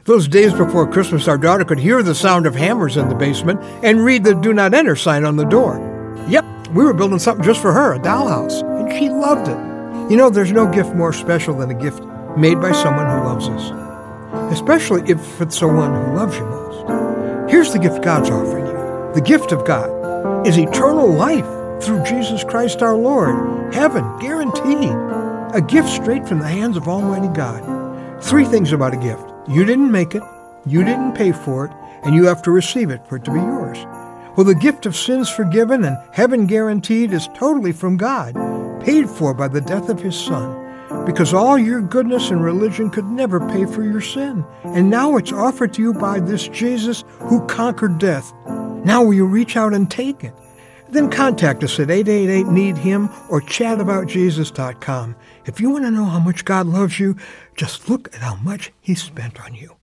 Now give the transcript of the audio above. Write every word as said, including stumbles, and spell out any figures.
Those days before Christmas, our daughter could hear the sound of hammers in the basement and read the do not enter sign on the door. Yep, we were building something just for her, a dollhouse, and she loved it. You know, there's no gift more special than a gift made by someone who loves us, especially if it's the one who loves you most. Here's the gift God's offering you. The gift of God is eternal life through Jesus Christ our Lord. Heaven, guaranteed. A gift straight from the hands of Almighty God. Three things about a gift. You didn't make it, you didn't pay for it, and you have to receive it for it to be yours. Well, the gift of sins forgiven and heaven guaranteed is totally from God, paid for by the death of His Son, because all your goodness and religion could never pay for your sin. And now it's offered to you by this Jesus who conquered death. Now will you reach out and take it? Then contact us at eight eight eight, need him or chat about jesus dot com. If you want to know how much God loves you, just look at how much He spent on you.